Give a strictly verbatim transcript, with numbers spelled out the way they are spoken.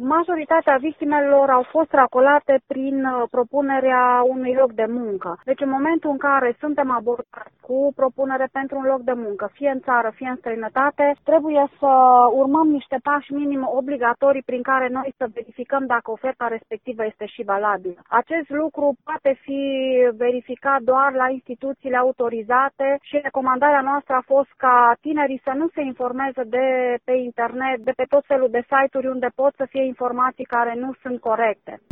Majoritatea victimelor au fost racolate prin propunerea unui loc de muncă. Deci în momentul în care suntem abordați cu propunere pentru un loc de muncă, fie în țară, fie în străinătate, trebuie să urmăm niște pași minim obligatorii prin care noi să verificăm dacă oferta respectivă este și valabilă. Acest lucru poate fi verificat doar la instituțiile autorizate și recomandarea noastră a fost ca tinerii să nu se informeze de pe internet, de pe tot felul de site-uri unde pot să fie informații care nu sunt corecte.